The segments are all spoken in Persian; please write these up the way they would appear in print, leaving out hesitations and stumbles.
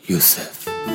یوسف.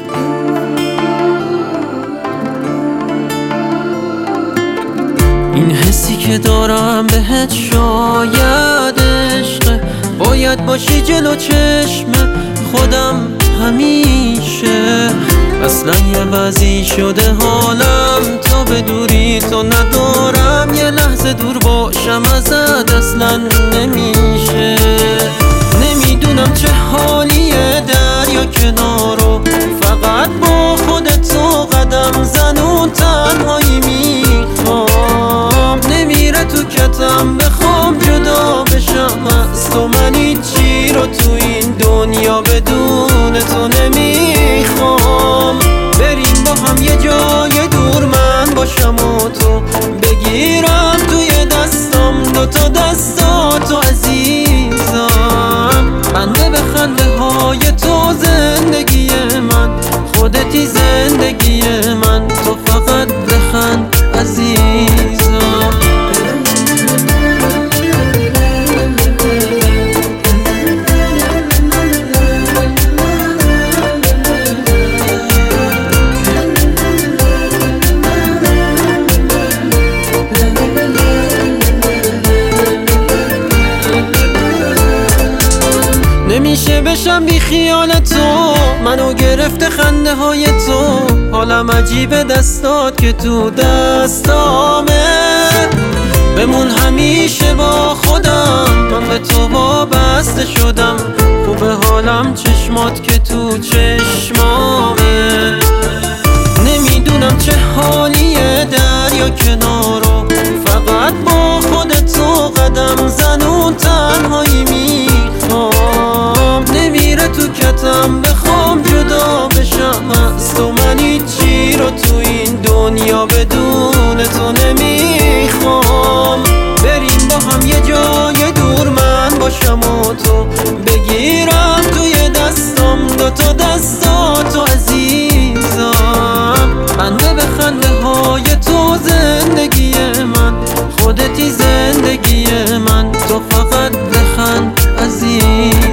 این حسی که دارم بهت شاید عشقه، باید باشی جلو چشم خودم همیشه. اصلا یه وضعی شده حالم تا به دوری تو ندارم، یه لحظه دور باشم ازت اصلا نمیشه. نمیدونم چه حالیه دریا کنارو، فقط با خودت تو قدم زن و تنهایی میخوام. نمیره تو کتم بخوام جدا بشم از تو، من هیچی رو تو این دنیا بدون تو نمیخوام. بریم با هم یه جای دور، من باشم و تو بگیرم توی دستم دوتا دستاتو عزیزم. بنده به خنده های تو زندگی من، خودتی زندگی من، تو فقط بخند عزیزم. نمیشه بشم بی خیال تو، منو گرفته خنده های تو. حالم عجیبه دستات که تو دستامه، بمون همیشه با خودم، من به تو وابسته شدم. خوبه حالم چشمات که تو چشمامه. نمیدونم چه حالیه دریا کنارو، فقط با خودت تو قدم زن و تنهایی میخوام. نمیره تو کتم بخوام جدا بشم از تو، من هیچی رو تو این دنیا بدون تو نمیخوام. بریم با هم یه جای دور، من باشم و تو بگیرم توی دستم دوتا دستاتو عزیزم. بنده به خنده های تو زندگی من، خودتی زندگی من، تو فقط بخند عزیزم.